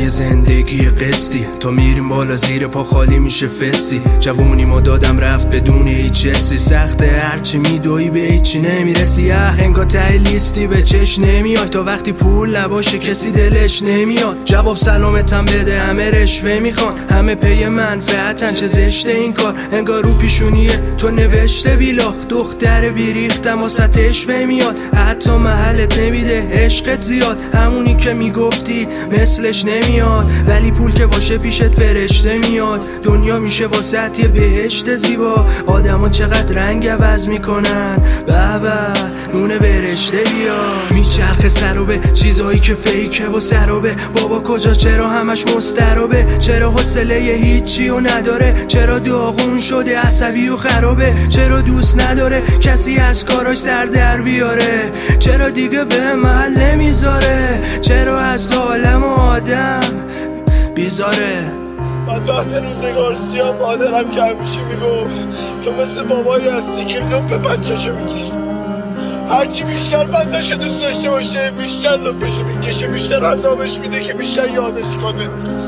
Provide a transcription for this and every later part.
زندگی قسطی، تا میریم بالا زیر پا خالی میشه فستی. جوونی ما دادم رفت بدون هیچ حسی، سخته هرچی میدوی به هیچی نمیرسی. انگار ته لیستی به چش نمیای، تا وقتی پول نباشه کسی دلش نمیاد. جواب سلامتم بده همه رشوه میخوان، همه پی منفعتن، چه زشته این کار. انگار رو پیشونیه تو نوشته بیلاخ، دختر بیریختم واسه اشوه میاد. حتی محلت نمیده عشقت زیاد، همونی که میگفتی مثلش نمیاد. ولی پول که باشه پیشت فرشته میاد، دنیا میشه واسه یه بهشت زیبا. آدما چقدر رنگ عوض میکنن، بابا نونه برشته بیا. میچرخه سرابه چیزایی که فیکه و سرابه. بابا کجا چرا همش مسترابه؟ چرا حوصله هیچی و نداره؟ چرا داغون شده عصبی و خرابه؟ چرا دوست نداره کسی از کاراش سر در بیاره؟ چرا دیگه به محل نمیذاره؟ چرا از عالم و آدم بیزاره؟ من تحت روزگار سیاه مادرم که همیشه میگفت تو مثل بابایی هستی که لپ بچه‌شو میکشه. هرچی بیشتر بندش دوست داشته باشه بیشتر لپشو میکشه، بیشتر عذابش میده که بیشتر یادش کنه.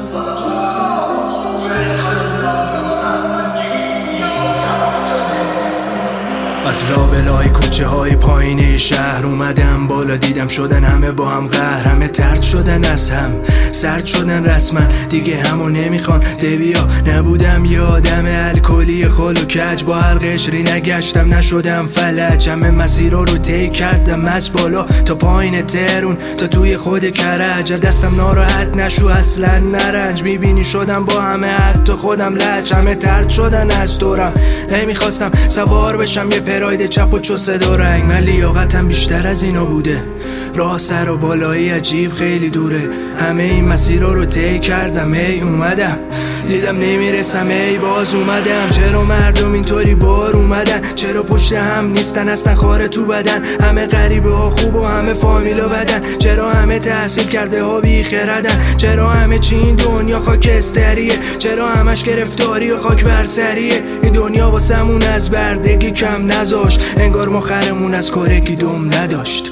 از لابلای کوچه های پایین شهر اومدم بالا، دیدم شدن همه با هم قهر، همه طرد شدن از هم، سرد شدن رسما دیگه همو نمیخوان. دبیا نبودم یه آدم الکلی خل و کج، با هر قشری نگشتم نشدم فلج. همه مسیرها رو طی کردم از بالا تا پایین ترون، تا توی خود کرج. دستم ناراحت نشو اصلا نرنج، میبینی شدم با همه حتی خودم لج. همه طرد شدن از دورم، نمیخواستم سوار بشم یه پراید چپ و چوسه دو رنگ. من لیاقتم بیشتر از اینا بوده، راه سر و بالایی عجیب خیلی دوره. همه این مسیرها رو طی کردم، ای اومدم دیدم نمیرسم، ای باز اومدم. چرا مردم اینطوری بار اومدن؟ چرا پشت هم نیستن اصلا خاره تو بدن؟ همه غریبه ها خوب و همه فامیلا بدن. چرا همه تحصیل کرده ها بی خردن؟ چرا همه چی این دنیا خاکستریه؟ چرا همش گرفتاری و خاک بر سریه؟ این دنیا واسمون از بردگی کم نذاشت، انگار ما خرمون از کارگی دم نداشت.